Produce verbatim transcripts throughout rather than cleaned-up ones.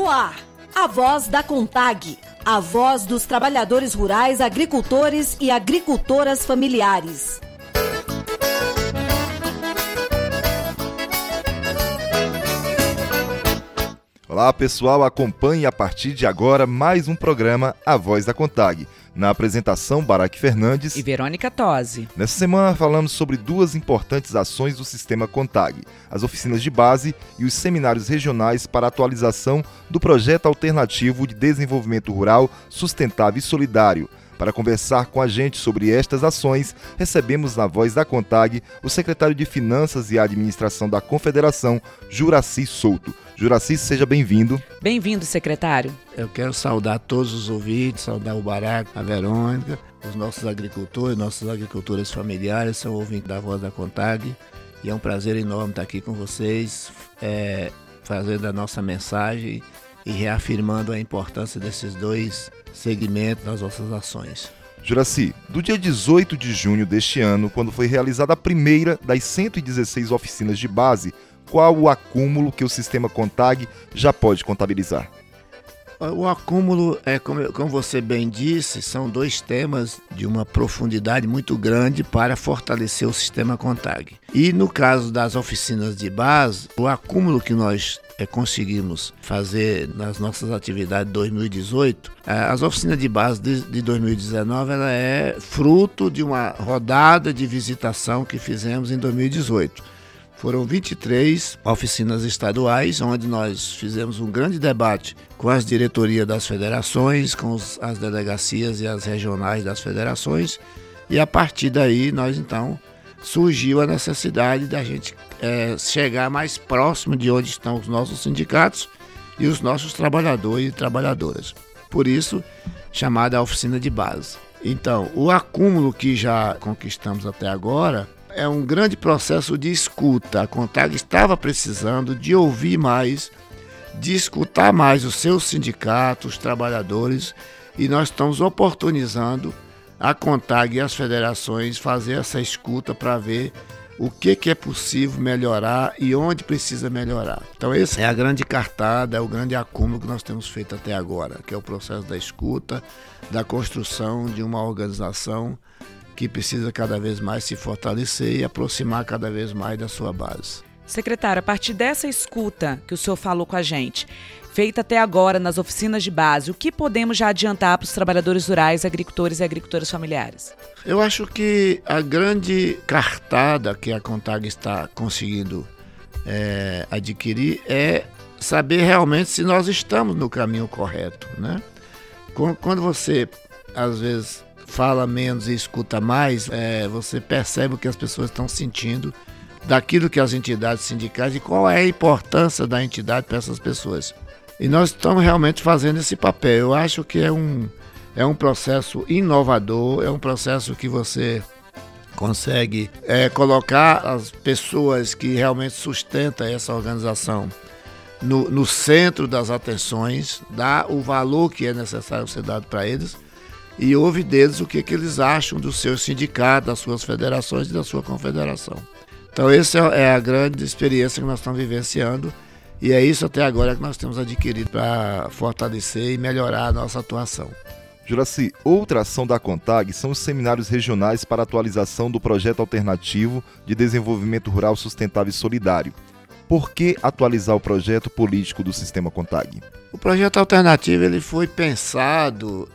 No ar, a voz da CONTAG, a voz dos trabalhadores rurais, agricultores e agricultoras familiares. Olá pessoal, acompanhe a partir de agora mais um programa A Voz da CONTAG. Na apresentação, Baraque Fernandes e Verônica Tosi. Nessa semana falamos sobre duas importantes ações do sistema CONTAG, as oficinas de base e os seminários regionais para atualização do projeto alternativo de desenvolvimento rural sustentável e solidário. Para conversar com a gente sobre estas ações, recebemos na Voz da CONTAG o secretário de Finanças e Administração da Confederação, Juraci Souto. Juraci, seja bem-vindo. Bem-vindo, secretário. Eu quero saudar todos os ouvintes, saudar o Baraque, a Verônica, os nossos agricultores, nossas agricultoras familiares, são ouvintes da Voz da CONTAG. E é um prazer enorme estar aqui com vocês, é, fazendo a nossa mensagem e reafirmando a importância desses dois segmentos nas nossas ações. Juraci, do dia dezoito de junho deste ano, quando foi realizada a primeira das cento e dezesseis oficinas de base, qual o acúmulo que o sistema CONTAG já pode contabilizar? O acúmulo, é, como, como você bem disse, são dois temas de uma profundidade muito grande para fortalecer o sistema CONTAG. E no caso das oficinas de base, o acúmulo que nós é, conseguimos fazer nas nossas atividades de dois mil e dezoito, as oficinas de base de, de dois mil e dezenove, ela é fruto de uma rodada de visitação que fizemos em dois mil e dezoito. Foram vinte e três oficinas estaduais, onde nós fizemos um grande debate com as diretorias das federações, com os, as delegacias e as regionais das federações, e a partir daí nós então surgiu a necessidade da gente é, chegar mais próximo de onde estão os nossos sindicatos e os nossos trabalhadores e trabalhadoras. Por isso, chamada oficina de base. Então, o acúmulo que já conquistamos até agora é um grande processo de escuta. A CONTAG estava precisando de ouvir mais, de escutar mais os seus sindicatos, os trabalhadores, e nós estamos oportunizando a CONTAG e as federações fazer essa escuta para ver o que, que é possível melhorar e onde precisa melhorar. Então essa é a grande cartada, é o grande acúmulo que nós temos feito até agora, que é o processo da escuta, da construção de uma organização que precisa cada vez mais se fortalecer e aproximar cada vez mais da sua base. Secretário, a partir dessa escuta que o senhor falou com a gente, feita até agora nas oficinas de base, o que podemos já adiantar para os trabalhadores rurais, agricultores e agricultoras familiares? Eu acho que a grande cartada que a CONTAG está conseguindo é, adquirir é saber realmente se nós estamos no caminho correto, né? Quando você, às vezes, fala menos e escuta mais, é, você percebe o que as pessoas estão sentindo daquilo que as entidades sindicais e qual é a importância da entidade para essas pessoas. E nós estamos realmente fazendo esse papel. Eu acho que é um, é um processo inovador, é um processo que você consegue é, colocar as pessoas que realmente sustentam essa organização no, no centro das atenções, dar o valor que é necessário ser dado para eles, e ouve deles o que, que eles acham dos seus sindicatos, das suas federações e da sua confederação. Então essa é a grande experiência que nós estamos vivenciando e é isso até agora que nós temos adquirido para fortalecer e melhorar a nossa atuação. Juraci, outra ação da CONTAG são os seminários regionais para atualização do projeto alternativo de desenvolvimento rural sustentável e solidário. Por que atualizar o projeto político do sistema CONTAG? O projeto alternativo ele foi pensado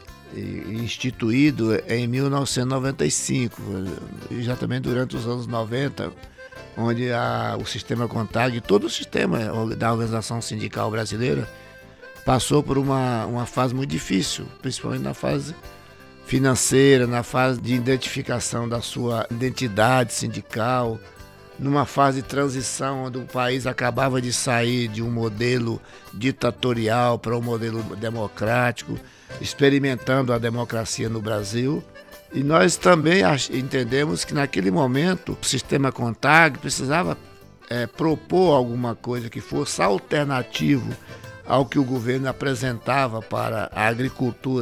instituído em mil novecentos e noventa e cinco, exatamente durante os anos noventa, onde a, o sistema CONTAG, todo o sistema da organização sindical brasileira, passou por uma, uma fase muito difícil, principalmente na fase financeira, na fase de identificação da sua identidade sindical, numa fase de transição onde o país acabava de sair de um modelo ditatorial para um modelo democrático, experimentando a democracia no Brasil. E nós também entendemos que naquele momento o sistema CONTAG precisava é, propor alguma coisa que fosse alternativo ao que o governo apresentava para a agricultura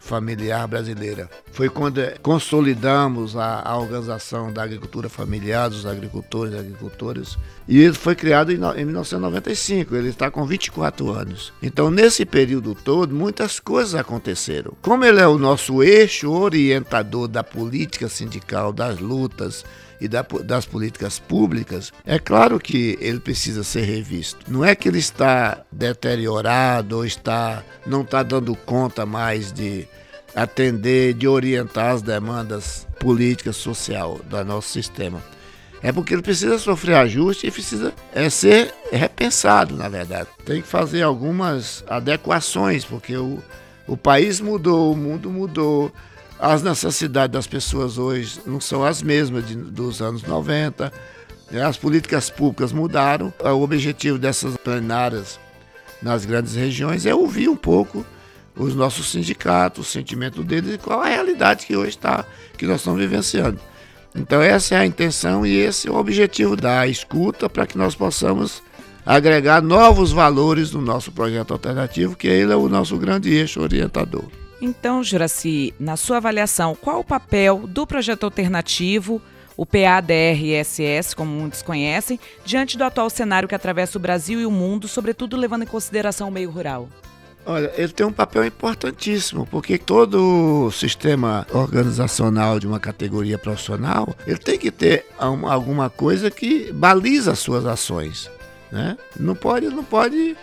familiar brasileira. Foi quando consolidamos a, a organização da agricultura familiar, dos agricultores e agricultoras, e ele foi criado em, em mil novecentos e noventa e cinco, ele está com vinte e quatro anos. Então, nesse período todo, muitas coisas aconteceram. Como ele é o nosso eixo orientador da política sindical, das lutas e da, das políticas públicas, é claro que ele precisa ser revisto. Não é que ele está deteriorado ou está, não está dando conta mais de atender, de orientar as demandas políticas, social do nosso sistema. É porque ele precisa sofrer ajuste e precisa é, ser repensado, na verdade. Tem que fazer algumas adequações, porque o, o país mudou, o mundo mudou. As necessidades das pessoas hoje não são as mesmas de, dos anos noventa. As políticas públicas mudaram. O objetivo dessas plenárias nas grandes regiões é ouvir um pouco os nossos sindicatos, o sentimento deles e qual a realidade que hoje está, que nós estamos vivenciando. Então essa é a intenção e esse é o objetivo da escuta, para que nós possamos agregar novos valores no nosso projeto alternativo, que ele é o nosso grande eixo orientador. Então, Juracy, na sua avaliação, qual o papel do projeto alternativo, o P A D R S S, como muitos conhecem, diante do atual cenário que atravessa o Brasil e o mundo, sobretudo levando em consideração o meio rural? Olha, ele tem um papel importantíssimo, porque todo o sistema organizacional de uma categoria profissional, ele tem que ter alguma coisa que baliza as suas ações, né? Não pode, não pode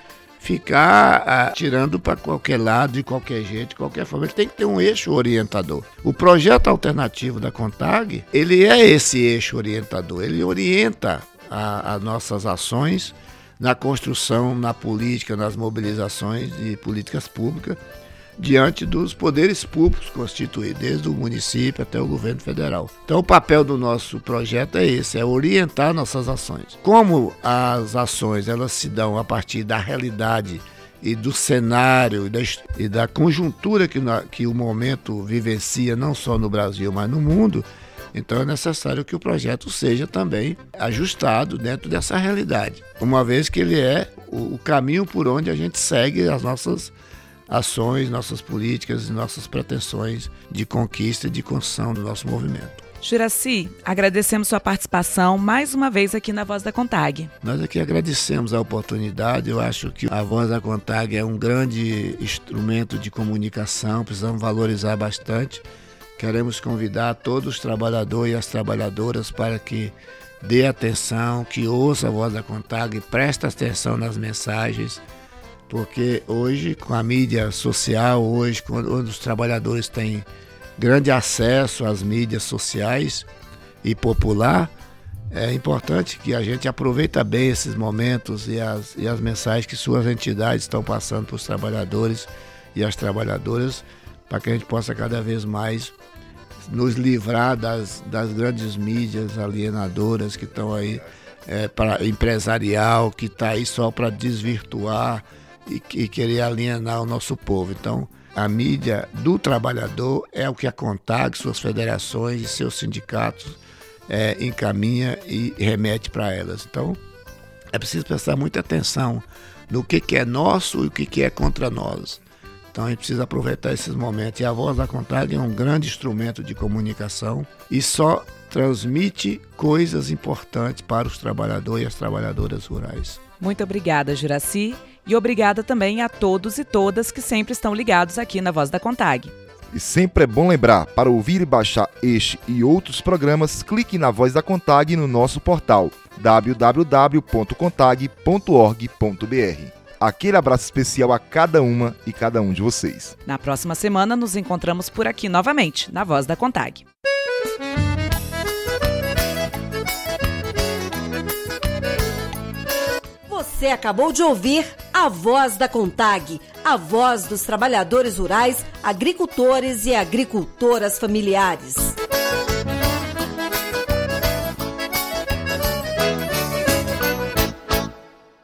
ficar atirando para qualquer lado, de qualquer jeito, de qualquer forma. Ele tem que ter um eixo orientador. O projeto alternativo da CONTAG, ele é esse eixo orientador. Ele orienta as nossas ações na construção, na política, nas mobilizações de políticas públicas diante dos poderes públicos constituídos, desde o município até o governo federal. Então o papel do nosso projeto é esse, é orientar nossas ações. Como as ações elas se dão a partir da realidade e do cenário e da, e da conjuntura que, na, que o momento vivencia, não só no Brasil, mas no mundo, então é necessário que o projeto seja também ajustado dentro dessa realidade, uma vez que ele é o, o caminho por onde a gente segue as nossas ações, nossas políticas e nossas pretensões de conquista e de construção do nosso movimento. Juracy, agradecemos sua participação mais uma vez aqui na Voz da CONTAG. Nós aqui agradecemos a oportunidade. Eu acho que a Voz da CONTAG é um grande instrumento de comunicação, precisamos valorizar bastante. Queremos convidar todos os trabalhadores e as trabalhadoras para que dê atenção, que ouça a Voz da CONTAG, preste atenção nas mensagens, porque hoje, com a mídia social, hoje, quando os trabalhadores têm grande acesso às mídias sociais e popular, é importante que a gente aproveite bem esses momentos e as, e as mensagens que suas entidades estão passando para os trabalhadores e as trabalhadoras, para que a gente possa cada vez mais nos livrar das, das grandes mídias alienadoras que estão aí, é, para empresarial, que está aí só para desvirtuar e, e querer alienar o nosso povo. Então, a mídia do trabalhador é o que a CONTAG, suas federações e seus sindicatos é, encaminha e remete para elas. Então, é preciso prestar muita atenção no que, que é nosso e o que, que é contra nós. Então, a gente precisa aproveitar esses momentos. E a Voz da CONTAG é um grande instrumento de comunicação e só transmite coisas importantes para os trabalhadores e as trabalhadoras rurais. Muito obrigada, Juracy. E obrigada também a todos e todas que sempre estão ligados aqui na Voz da CONTAG. E sempre é bom lembrar, para ouvir e baixar este e outros programas, clique na Voz da CONTAG no nosso portal w w w ponto contag ponto org ponto b r. Aquele abraço especial a cada uma e cada um de vocês. Na próxima semana nos encontramos por aqui novamente, na Voz da CONTAG. Você acabou de ouvir a Voz da CONTAG, a voz dos trabalhadores rurais, agricultores e agricultoras familiares.